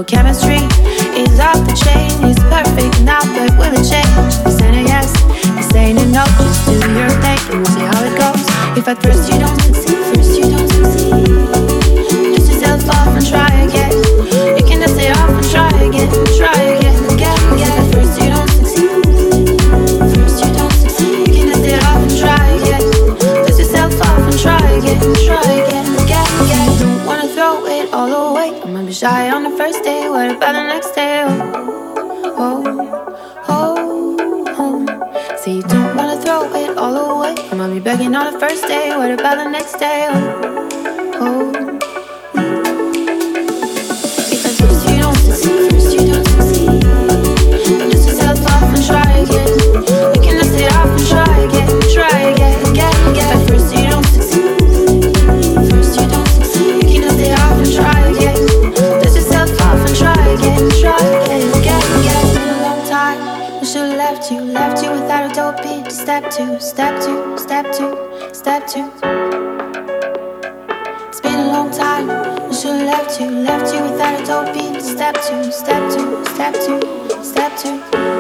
chemistry is off the chain. It's perfect now, but will it change? You're saying a yes, you're saying a no. Just do your thing and we'll see how it goes. If at first you don't succeed, first you don't succeed, dust yourself off and try again. You can dust it off and try again, try again, again, again. If at first you don't succeed, first you don't succeed, you can dust it off and try again. Dust yourself off and try again, again, again. Don't wanna throw it all away. I'm gonna be shy on the first day. What about the next day? Oh, oh, oh, oh. Say you don't wanna throw it all away. I'm gonna be begging on the first day. What about the next day? Oh, oh. Because first you don't succeed, first you don't succeed. Dust yourself off and try again. You can dust it off and try again, again, again. But first you don't succeed, first you don't succeed. You can dust it off and try again. Dust yourself off and try again, again, again. It's been a long time. I should've left you without a dope beat. Step two, step two, step two, step two. It's been a long time. I should've left you without a dope beat. Step two, step two, step two, step two.